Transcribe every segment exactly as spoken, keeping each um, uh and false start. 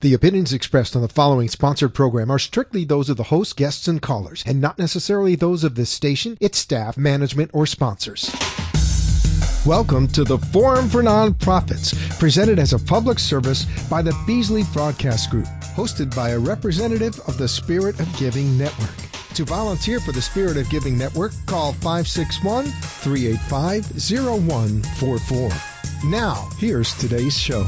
The opinions expressed on the following sponsored program are strictly those of the host, guests, and callers, and not necessarily those of this station, its staff, management, or sponsors. Welcome to the Forum for Nonprofits, presented as a public service by the Beasley Broadcast Group, hosted by a representative of the Spirit of Giving Network. To volunteer for the Spirit of Giving Network, call five six one, three eight five, zero one four four. Now, here's today's show.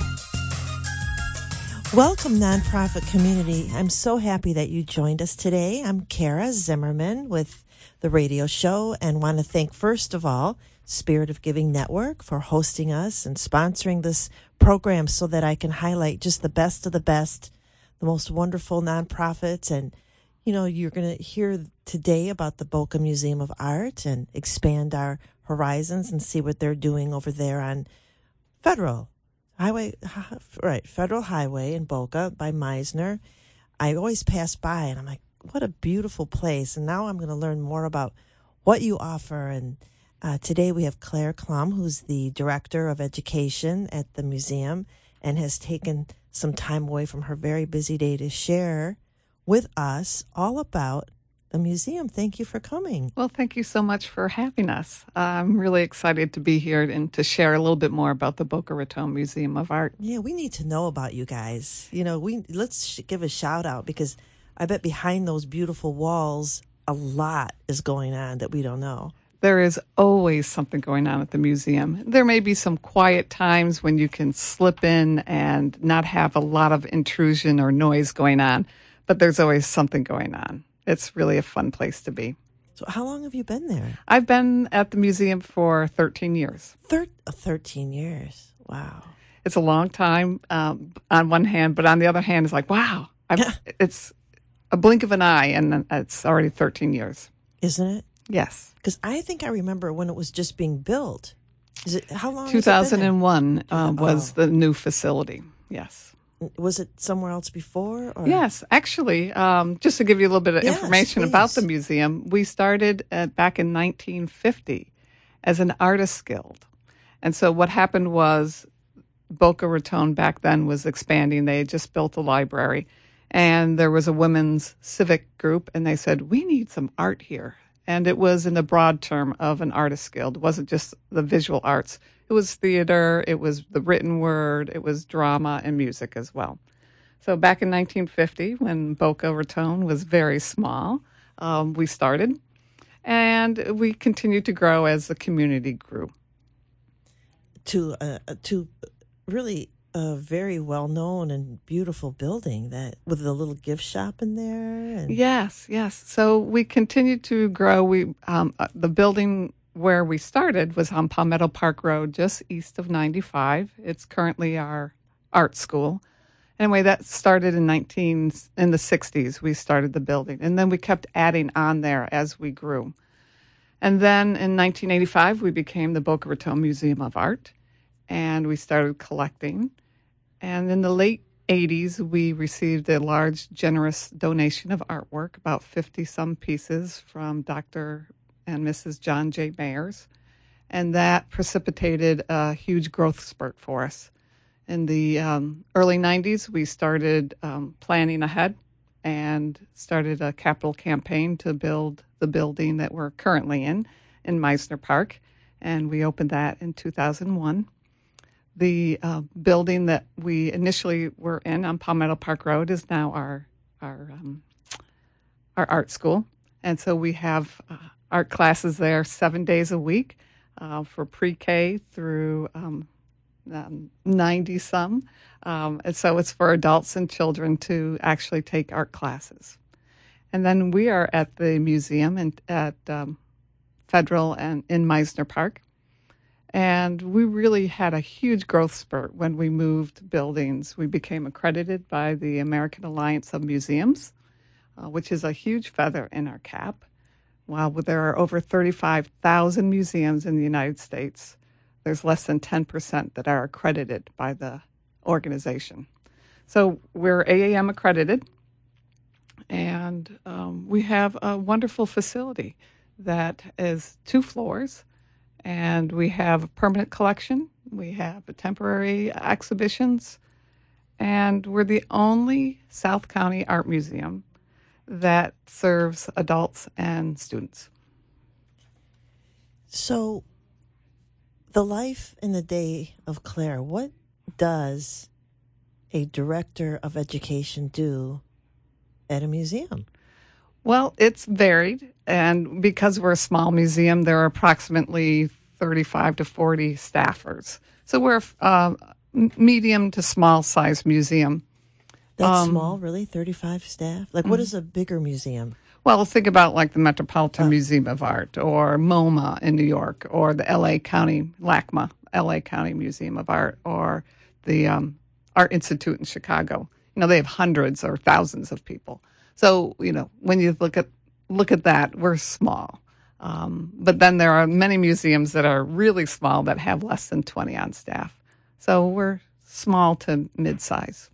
Welcome, nonprofit community. I'm so happy that you joined us today. I'm Kara Zimmerman with the radio show and want to thank, first of all, Spirit of Giving Network for hosting us and sponsoring this program so that I can highlight just the best of the best, the most wonderful nonprofits. And, you know, you're going to hear today about the Boca Museum of Art and expand our horizons and see what they're doing over there on Federal Highway, right, Federal Highway in Boca by Meisner. I always pass by and I'm like, what a beautiful place. And now I'm going to learn more about what you offer. And uh, today we have Claire Klum, who's the Director of Education at the museum and has taken some time away from her very busy day to share with us all about the museum. Thank you for coming. Well, thank you so much for having us. Uh, I'm really excited to be here and to share a little bit more about the Boca Raton Museum of Art. Yeah, we need to know about you guys. You know, we let's sh- give a shout out because I bet behind those beautiful walls, a lot is going on that we don't know. There is always something going on at the museum. There may be some quiet times when you can slip in and not have a lot of intrusion or noise going on, but there's always something going on. It's really a fun place to be. So how long have you been there? I've been at the museum for thirteen years. Thir- uh, thirteen years. Wow. It's a long time um, on one hand, but on the other hand, it's like, wow, I've, it's a blink of an eye, and it's already thirteen years. Isn't it? Yes. Because I think I remember when it was just being built. Is it how long? two thousand one has it been uh, there? was oh. the new facility. Yes. Was it somewhere else before? Or? Yes, actually, um, just to give you a little bit of yes, information please. about the museum, we started uh, back in nineteen fifty as an artists guild. And so what happened was Boca Raton back then was expanding. They had just built a library, and there was a women's civic group, and they said, we need some art here. And it was in the broad term of an artist guild. It wasn't just the visual arts. It was theater, it was the written word, it was drama and music as well. So back in nineteen fifty, when Boca Raton was very small, um, we started, and we continued to grow as the community grew. To uh, to really a very well-known and beautiful building that with a little gift shop in there. And... Yes, yes. So we continued to grow. We um, uh, the building where we started was on Palmetto Park Road, just east of ninety-five. It's currently our art school. Anyway, that started in nineteen in the sixties. We started the building, and then we kept adding on there as we grew. And then in nineteen eighty-five, we became the Boca Raton Museum of Art, and we started collecting. And in the late eighties, we received a large, generous donation of artwork, about fifty-some pieces from Doctor and Missus John J. Mayers, and that precipitated a huge growth spurt for us. In the um, early nineties, we started um, planning ahead and started a capital campaign to build the building that we're currently in, in Meisner Park, and we opened that in two thousand one. The uh, building that we initially were in on Palmetto Park Road is now our our um, our art school, and so we have uh, art classes there seven days a week uh, for pre-K through um, um, ninety-some. Um, and so it's for adults and children to actually take art classes. And then we are at the museum in, at um, Federal and in Meisner Park. And we really had a huge growth spurt when we moved buildings. We became accredited by the American Alliance of Museums, uh, which is a huge feather in our cap. While there are over thirty-five thousand museums in the United States, there's less than ten percent that are accredited by the organization. So we're A A M accredited, and um, we have a wonderful facility that is two floors, and we have a permanent collection, we have temporary exhibitions, and we're the only South County art museum that serves adults and students. So, the life and the day of Claire, what does a director of education do at a museum? Well, it's varied, and because we're a small museum, there are approximately thirty-five to forty staffers. So we're a uh, medium to small size museum. That's Um, small, really? thirty-five staff? Like, what is a bigger museum? Well, think about like the Metropolitan Museum of Art or MoMA in New York or the L A County, LACMA, L A County Museum of Art, or the um, Art Institute in Chicago. You know, they have hundreds or thousands of people. So, you know, when you look at look at that, we're small. Um, but then there are many museums that are really small that have less than twenty on staff. So we're small to mid-size.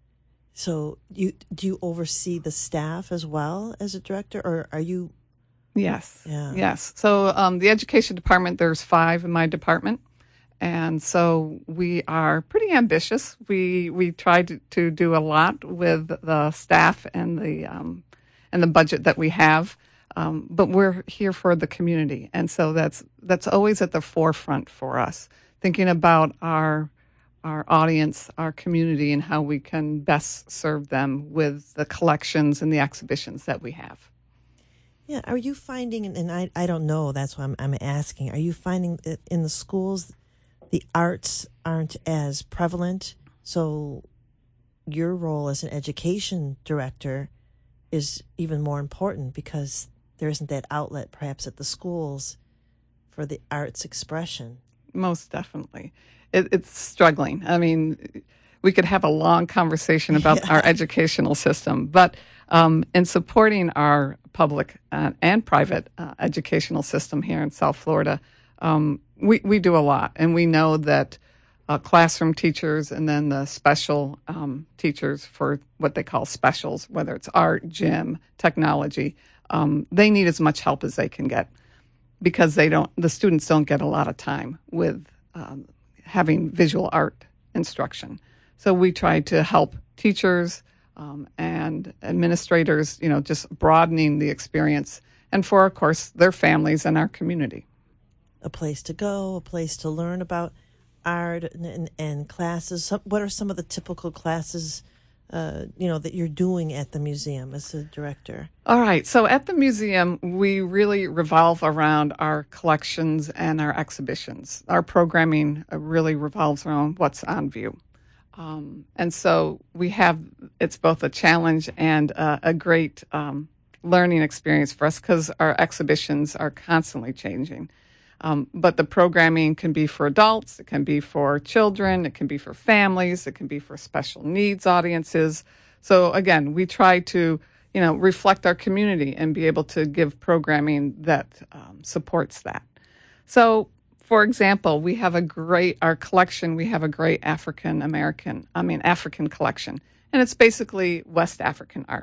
So, you do you oversee the staff as well as a director, or are you? Yes. Yeah. Yes. So um, the education department, there's five in my department. And so we are pretty ambitious. We we try to, to do a lot with the staff and the um, and the budget that we have. Um, but we're here for the community. And so that's that's always at the forefront for us, thinking about our our audience, our community, and how we can best serve them with the collections and the exhibitions that we have. Yeah. Are you finding, and I, I don't know, that's why I'm, I'm asking, are you finding that in the schools the arts aren't as prevalent? So your role as an education director is even more important because there isn't that outlet perhaps at the schools for the arts expression. Most definitely. It, it's struggling. I mean, we could have a long conversation about yeah. our educational system, but um, in supporting our public uh, and private uh, educational system here in South Florida, um, we, we do a lot. And we know that uh, classroom teachers and then the special um, teachers for what they call specials, whether it's art, gym, technology, um, they need as much help as they can get because they don't. The students don't get a lot of time with um, having visual art instruction. So we try to help teachers um, and administrators, you know, just broadening the experience, and for, of course, their families and our community. A place to go, a place to learn about art and, and, and classes. What are some of the typical classes, uh, you know, that you're doing at the museum as a director? All right. So at the museum, we really revolve around our collections and our exhibitions. Our programming really revolves around what's on view. Um, and so we have, it's both a challenge and uh, a great um, learning experience for us because our exhibitions are constantly changing. Um, but the programming can be for adults, it can be for children, it can be for families, it can be for special needs audiences. So again, we try to, you know, reflect our community and be able to give programming that um, supports that. So, for example, we have a great, our collection, we have a great African American, I mean, African collection, and it's basically West African art.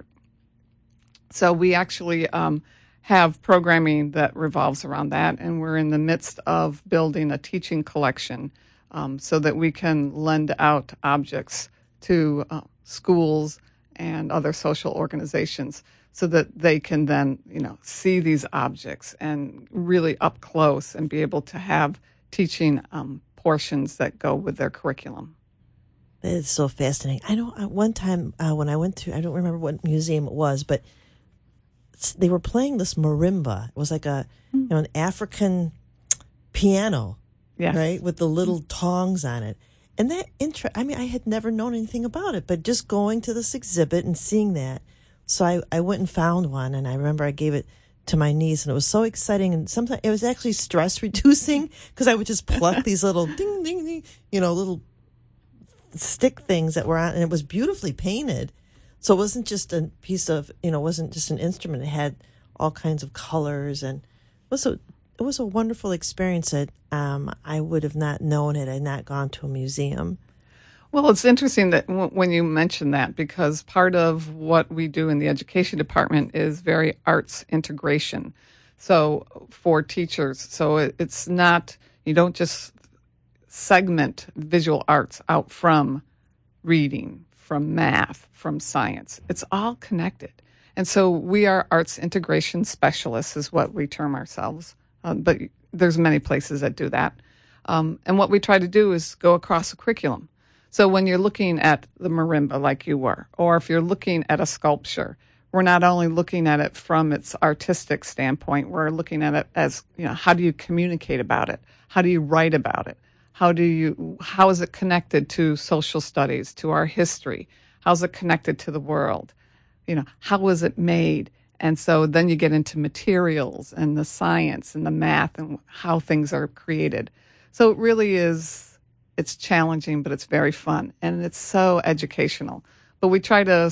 So we actually um, have programming that revolves around that, and we're in the midst of building a teaching collection um, so that we can lend out objects to uh, schools and other social organizations so that they can then, you know, see these objects and really up close and be able to have teaching um, portions that go with their curriculum. That is so fascinating. I know uh, one time uh, when I went to, I don't remember what museum it was, but they were playing this marimba. It was like a, you know, an African piano, yes. right, with the little tongs on it. And that inter- I mean, I had never known anything about it, but just going to this exhibit and seeing that. So I, I went and found one, and I remember I gave it to my niece, and it was so exciting. And sometimes it was actually stress reducing because I would just pluck these little ding, ding, ding, you know, little stick things that were on, and it was beautifully painted. So it wasn't just a piece of, you know, it wasn't just an instrument. It had all kinds of colors, and it was a, it was a wonderful experience that um, I would have not known had I not gone to a museum. Well, it's interesting that w- when you mention that, because part of what we do in the education department is very arts integration. So for teachers, so it, it's not, you don't just segment visual arts out from reading, from math, from science. It's all connected. And so we are arts integration specialists is what we term ourselves. Uh, but there's many places that do that. Um, and what we try to do is go across the curriculum. So when you're looking at the marimba like you were, or if you're looking at a sculpture, we're not only looking at it from its artistic standpoint, we're looking at it as, you know, how do you communicate about it? How do you write about it? How do you, how is it connected to social studies, to our history? How's it connected to the world? You know, how was it made? And so then you get into materials and the science and the math and how things are created. So it really is, it's challenging, but it's very fun. And it's so educational. But we try to,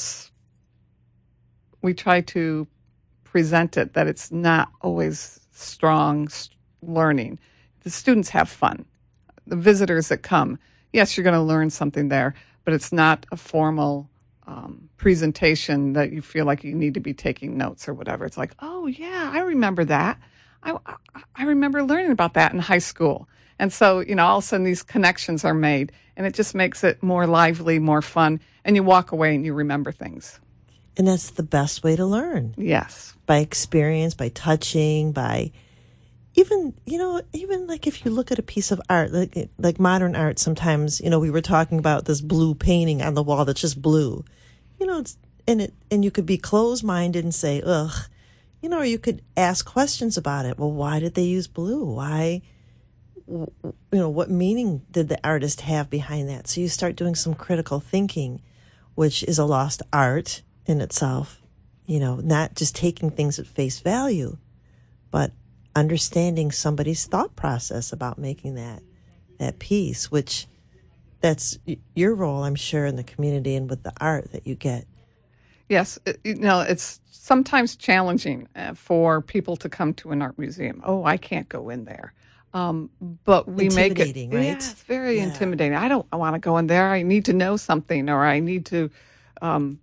we try to present it that it's not always strong learning. The students have fun. The visitors that come, yes, you're going to learn something there, but it's not a formal um, presentation that you feel like you need to be taking notes or whatever. It's like, oh, yeah, I remember that. I, I remember learning about that in high school. And so, you know, all of a sudden these connections are made, and it just makes it more lively, more fun, and you walk away and you remember things. And that's the best way to learn. Yes. By experience, by touching, by even, you know, even like if you look at a piece of art, like like modern art, sometimes, you know, we were talking about this blue painting on the wall that's just blue. You know, it's, and it and you could be closed-minded and say, ugh, you know, or you could ask questions about it. Well, why did they use blue? Why, you know, what meaning did the artist have behind that? So you start doing some critical thinking, which is a lost art in itself, you know, not just taking things at face value, but understanding somebody's thought process about making that that piece, which that's your role, I'm sure, in the community and with the art that you get. Yes, it, you know, it's sometimes challenging uh, for people to come to an art museum. Oh, I can't go in there. Um, but we make it, right? Yeah, it's very yeah. intimidating. I don't I want to go in there. I need to know something, or I need to um,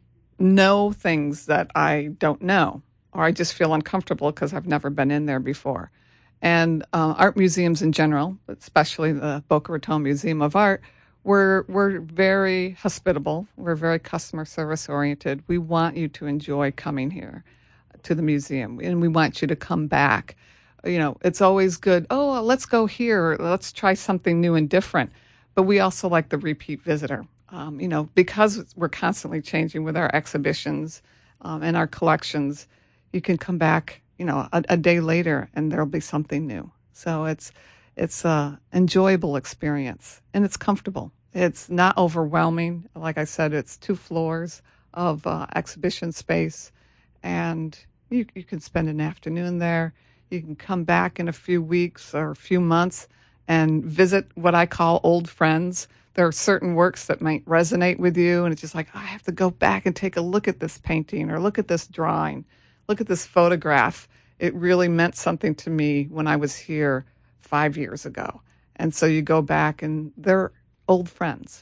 know things that I don't know, or I just feel uncomfortable because I've never been in there before. And uh, art museums in general, especially the Boca Raton Museum of Art, we're, we're very hospitable. We're very customer service oriented. We want you to enjoy coming here to the museum, and we want you to come back. You know, it's always good, oh, let's go here, let's try something new and different. But we also like the repeat visitor, um, you know, because we're constantly changing with our exhibitions um, and our collections. You can come back, you know, a, a day later and there'll be something new. So it's it's a enjoyable experience, and it's comfortable. It's not overwhelming. Like I said, it's two floors of uh, exhibition space, and you you can spend an afternoon there. You can come back in a few weeks or a few months and visit what I call old friends. There are certain works that might resonate with you, and it's just like, oh, I have to go back and take a look at this painting or look at this drawing. Look at this photograph. It really meant something to me when I was here five years ago. And so you go back and they're old friends.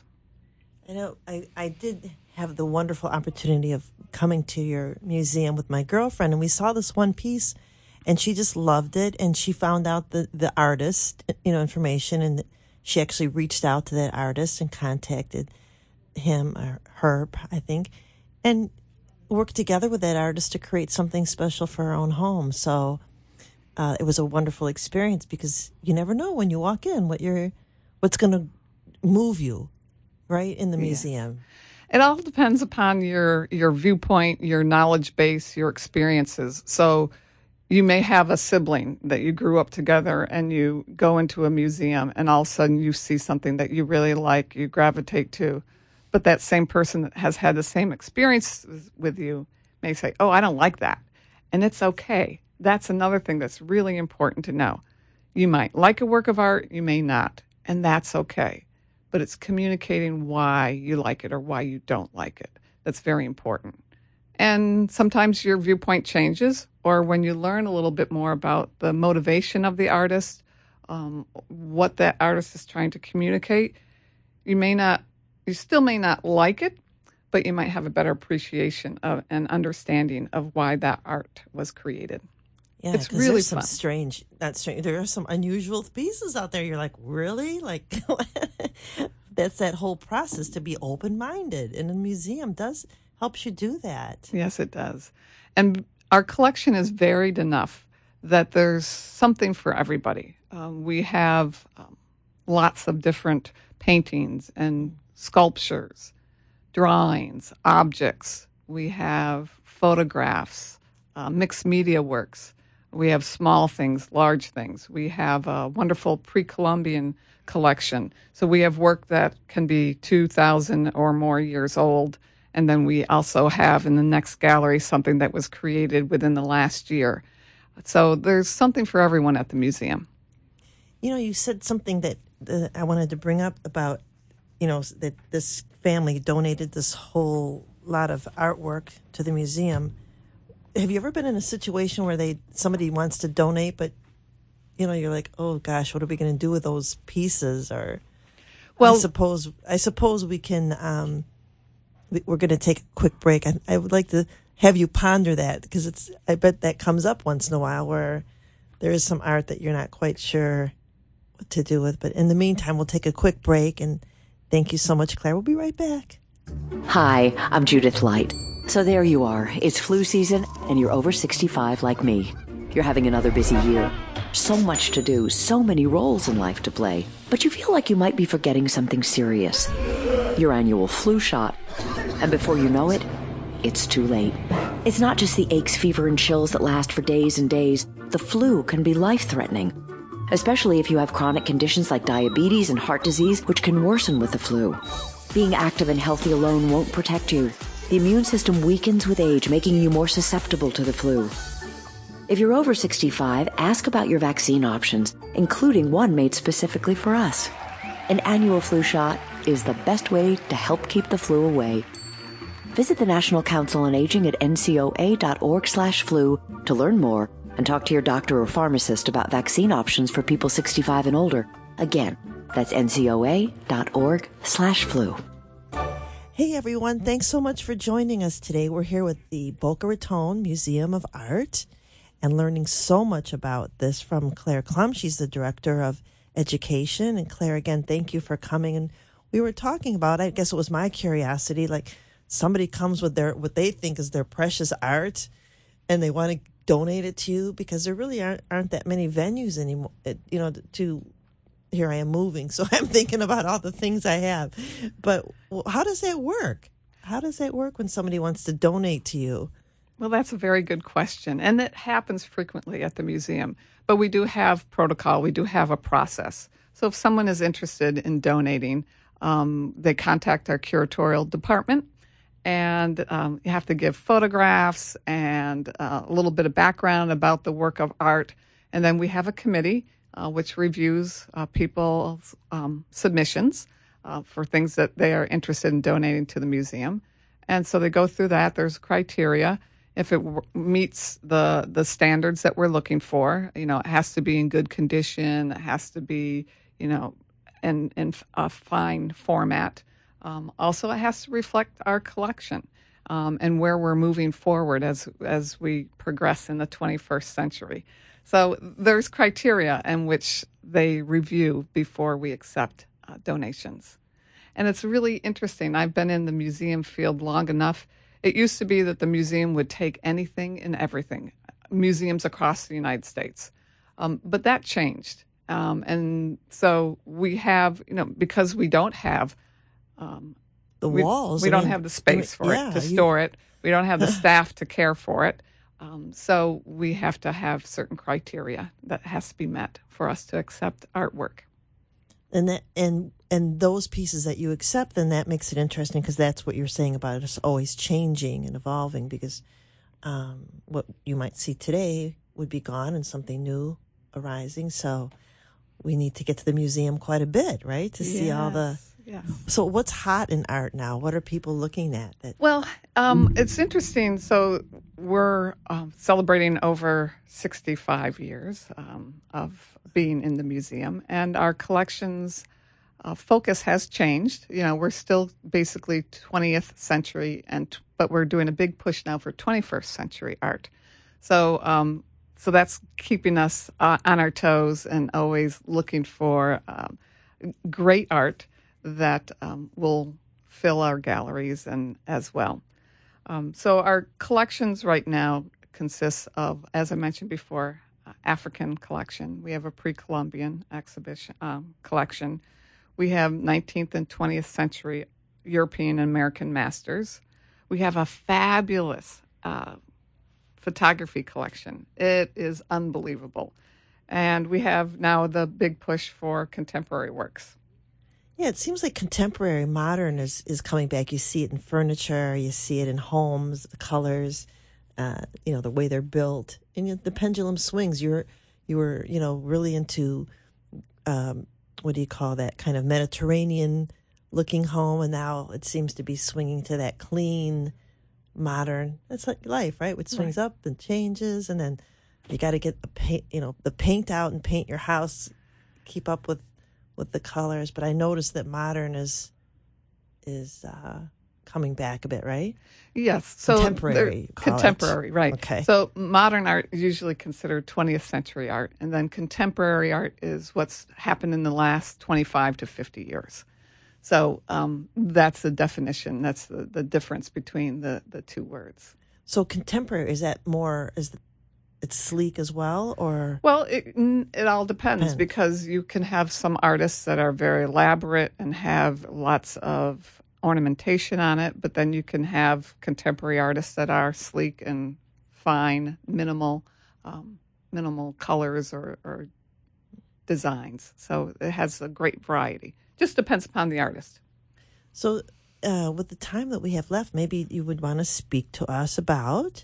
I know I, I did have the wonderful opportunity of coming to your museum with my girlfriend, and we saw this one piece, and she just loved it, and she found out the, the artist, you know, information, and she actually reached out to that artist and contacted him or her, I think, and worked together with that artist to create something special for our own home. So uh, it was a wonderful experience, because you never know when you walk in what you're, what's going to move you, right, in the museum. It all depends upon your your viewpoint, your knowledge base, your experiences. So you may have a sibling that you grew up together, and you go into a museum, and all of a sudden you see something that you really like, you gravitate to. But that same person that has had the same experience with you may say, oh, I don't like that. And it's okay. That's another thing that's really important to know. You might like a work of art, you may not, and that's okay. But it's communicating why you like it or why you don't like it. That's very important. And sometimes your viewpoint changes, or when you learn a little bit more about the motivation of the artist, um, what that artist is trying to communicate, you may not You still may not like it, but you might have a better appreciation of and understanding of why that art was created. Yeah, it's really there's fun. some strange, not strange, there are some unusual pieces out there. You're like, really? Like, that's that whole process to be open-minded, and a museum does helps you do that. Yes, it does. And our collection is varied enough that there's something for everybody. Um, we have um, lots of different paintings and sculptures, drawings, objects. We have photographs, uh, mixed media works. We have small things, large things. We have a wonderful pre-Columbian collection. So we have work that can be two thousand or more years old. And then we also have in the next gallery something that was created within the last year. So there's something for everyone at the museum. You know, you said something that uh, I wanted to bring up about, you know, that this family donated this whole lot of artwork to the museum. Have you ever been in a situation where they somebody wants to donate, but, you know, you're like, oh, gosh, what are we going to do with those pieces? Or well, I suppose I suppose we can... Um, We're going to take a quick break. I, I would like to have you ponder that, because it's. I bet that comes up once in a while where there is some art that you're not quite sure what to do with. But in the meantime, we'll take a quick break. And thank you so much, Claire. We'll be right back. Hi, I'm Judith Light. So there you are. It's flu season, and you're over sixty-five like me. You're having another busy year. So much to do, so many roles in life to play. But you feel like you might be forgetting something serious. Your annual flu shot. And before you know it, it's too late. It's not just the aches, fever, and chills that last for days and days. The flu can be life-threatening, especially if you have chronic conditions like diabetes and heart disease, which can worsen with the flu. Being active and healthy alone won't protect you. The immune system weakens with age, making you more susceptible to the flu. If you're over sixty-five, ask about your vaccine options, including one made specifically for us. An annual flu shot is the best way to help keep the flu away. Visit the National Council on Aging at N C O A dot org slash flu to learn more and talk to your doctor or pharmacist about vaccine options for people sixty-five and older. Again, that's N C O A dot org slash flu. Hey, everyone. Thanks so much for joining us today. We're here with the Boca Raton Museum of Art and learning so much about this from Claire Klum. She's the Director of Education. And Claire, again, thank you for coming. And we were talking about, I guess it was my curiosity, like somebody comes with their what they think is their precious art and they want to donate it to you, because there really aren't, aren't that many venues anymore, you know, to, here I am moving. So I'm thinking about all the things I have. But how does that work? How does that work when somebody wants to donate to you? Well, that's a very good question. And it happens frequently at the museum. But we do have protocol. We do have a process. So if someone is interested in donating, um, they contact our curatorial department. And um, you have to give photographs and uh, a little bit of background about the work of art. And then we have a committee uh, which reviews uh, people's um, submissions uh, for things that they are interested in donating to the museum. And so they go through that. There's criteria. If it w- meets the, the standards that we're looking for, you know, it has to be in good condition. It has to be, you know, in, in a fine format. Um, also, it has to reflect our collection um, and where we're moving forward as as we progress in the twenty-first century. So there's criteria in which they review before we accept uh, donations. And it's really interesting. I've been in the museum field long enough. It used to be that the museum would take anything and everything, museums across the United States. Um, but that changed. Um, and so we have, you know, because we don't have Um, the we, walls. We I don't mean, have the space for yeah, it to you, store it. We don't have the staff to care for it. Um, so we have to have certain criteria that has to be met for us to accept artwork. And that and and those pieces that you accept, then that makes it interesting, because that's what you're saying about it. It's always changing and evolving, because um, what you might see today would be gone and something new arising. So we need to get to the museum quite a bit, right, to see yes. all the... Yeah. So what's hot in art now? What are people looking at? That... Well, um, it's interesting. So we're um, celebrating over sixty-five years um, of being in the museum, and our collections uh, focus has changed. You know, we're still basically twentieth century, and t- but we're doing a big push now for twenty-first century art. So, um, so that's keeping us uh, on our toes and always looking for um, great art that um, will fill our galleries and as well. Um, so our collections right now consists of, as I mentioned before, uh, African collection. We have a pre-Columbian exhibition um, collection. We have nineteenth and twentieth century European and American masters. We have a fabulous uh, photography collection. It is unbelievable. And we have now the big push for contemporary works. Yeah, it seems like contemporary modern is, is coming back. You see it in furniture, you see it in homes, the colors, uh, you know, the way they're built. And you know, the pendulum swings. You were, you were, you know, really into, um, what do you call that, kind of Mediterranean looking home. And now it seems to be swinging to that clean, modern. It's like life, right? It swings right. up and changes. And then you got to get the paint, you know, the paint out and paint your house, keep up with with the colors. But I noticed that modern is is uh, coming back a bit, right? Yes. So contemporary. Contemporary, it. right. Okay. So modern art is usually considered twentieth century art, and then contemporary art is what's happened in the last twenty-five to fifty years. So um, that's the definition. That's the, the difference between the, the two words. So contemporary, is that more, is the, it's sleek as well, or? Well, it, it all depends, Depends. because you can have some artists that are very elaborate and have lots of ornamentation on it, but then you can have contemporary artists that are sleek and fine, minimal, um, minimal colors or, or designs. So it has a great variety. Just depends upon the artist. So uh, with the time that we have left, maybe you would want to speak to us about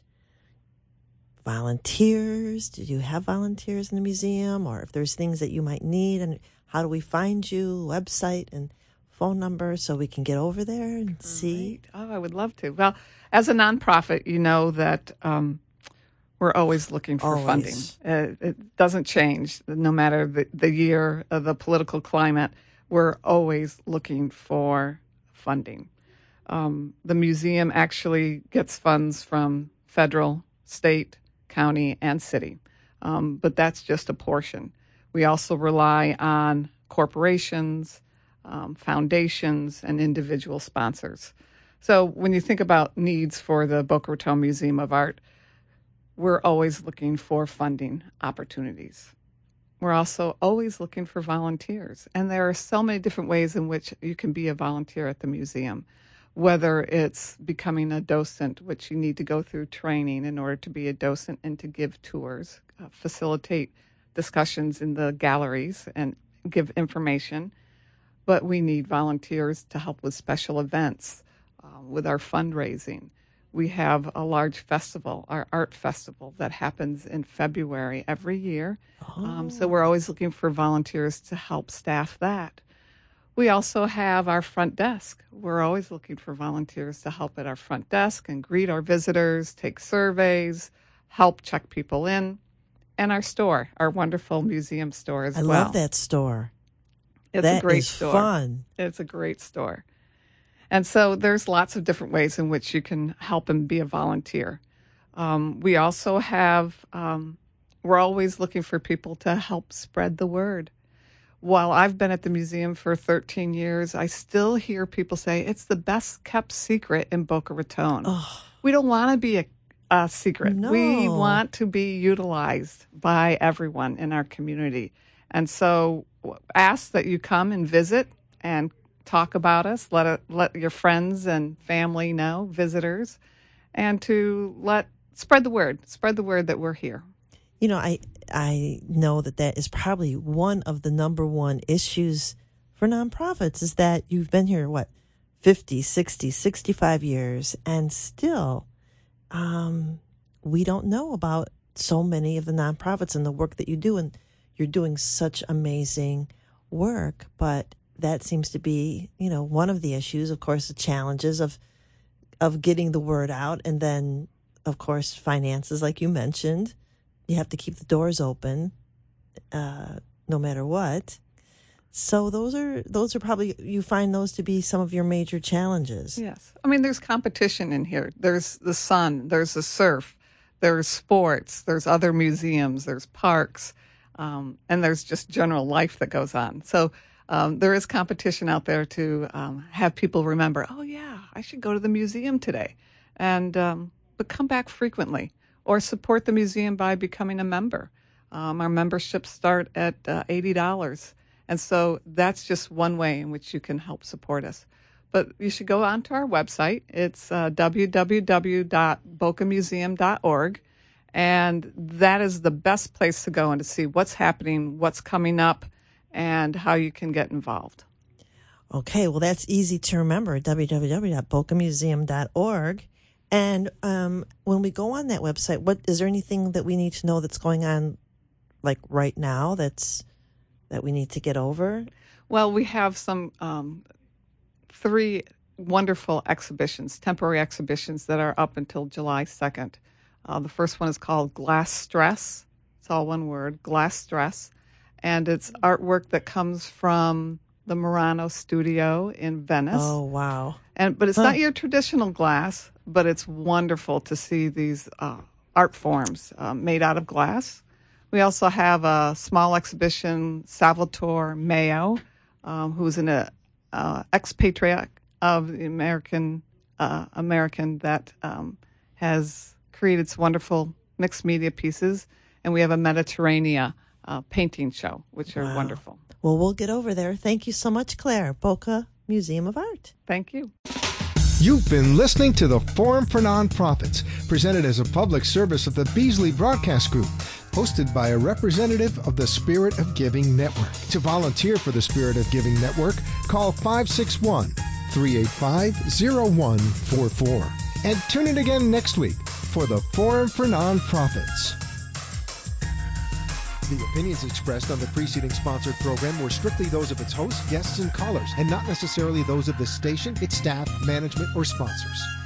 volunteers. Do you have volunteers in the museum, or if there's things that you might need, and how do we find you, website and phone number, so we can get over there and see? Right. Oh, I would love to. Well, as a nonprofit, you know that um, we're always looking for Always. funding. Uh, it doesn't change, no matter the, the year, uh, the political climate. We're always looking for funding. Um, the museum actually gets funds from federal, state, county, and city, um, but that's just a portion. We also rely on corporations, um, foundations, and individual sponsors. So when you think about needs for the Boca Raton Museum of Art, we're always looking for funding opportunities. We're also always looking for volunteers, and there are so many different ways in which you can be a volunteer at the museum, whether it's becoming a docent, which you need to go through training in order to be a docent and to give tours, uh, facilitate discussions in the galleries, and give information. But we need volunteers to help with special events, uh, with our fundraising. We have a large festival, our art festival, that happens in February every year. Oh. Um, so we're always looking for volunteers to help staff that. We also have our front desk. We're always looking for volunteers to help at our front desk and greet our visitors, take surveys, help check people in. And our store, our wonderful museum store as I well. love that store. It's That a great is store. fun. It's a great store. And so there's lots of different ways in which you can help and be a volunteer. Um, we also have, um, we're always looking for people to help spread the word. While I've been at the museum for thirteen years, I still hear people say it's the best kept secret in Boca Raton. Oh. We don't want to be a, a secret. No. We want to be utilized by everyone in our community. And so ask that you come and visit and talk about us, let it, let your friends and family know, visitors, and to let spread the word, spread the word that we're here. You know, I I know that that is probably one of the number one issues for nonprofits, is that you've been here, what, fifty, sixty, sixty-five years, and still um, we don't know about so many of the nonprofits and the work that you do, and you're doing such amazing work, but that seems to be, you know, one of the issues. Of course, the challenges of of getting the word out, and then, of course, finances, like you mentioned. You have to keep the doors open, uh, no matter what. So those are those are probably, you find those to be some of your major challenges. Yes, I mean, there's competition in here. There's the sun. There's the surf. There's sports. There's other museums. There's parks, um, and there's just general life that goes on. So um, there is competition out there to um, have people remember, oh, yeah, I should go to the museum today. And um, but come back frequently or support the museum by becoming a member. Um, our memberships start at uh, eighty dollars. And so that's just one way in which you can help support us. But you should go onto our website. It's uh, w w w dot boca museum dot org. And that is the best place to go and to see what's happening, what's coming up, and how you can get involved. Okay, well, that's easy to remember, w w w dot boca museum dot org. And um, when we go on that website, what is there anything that we need to know that's going on, like right now, that's that we need to get over? Well, we have some um, three wonderful exhibitions, temporary exhibitions that are up until July second. Uh, the first one is called Glass Stress. It's all one word, Glass Stress. And it's artwork that comes from the Murano Studio in Venice. Oh, wow. And But it's huh. not your traditional glass, but it's wonderful to see these uh, art forms uh, made out of glass. We also have a small exhibition, Salvatore Mayo, um, who's an uh, uh, expatriate of the American uh, American that um, has created some wonderful mixed media pieces. And we have a Mediterranean uh, painting show, which are wow. wonderful. Well, we'll get over there. Thank you so much, Claire. Boca Museum of Art. Thank you. You've been listening to the Forum for Nonprofits, presented as a public service of the Beasley Broadcast Group, hosted by a representative of the Spirit of Giving Network. To volunteer for the Spirit of Giving Network, call five six one, three eight five, zero one four four. And tune in again next week for the Forum for Nonprofits. The opinions expressed on the preceding sponsored program were strictly those of its hosts, guests, and callers, and not necessarily those of the station, its staff, management, or sponsors.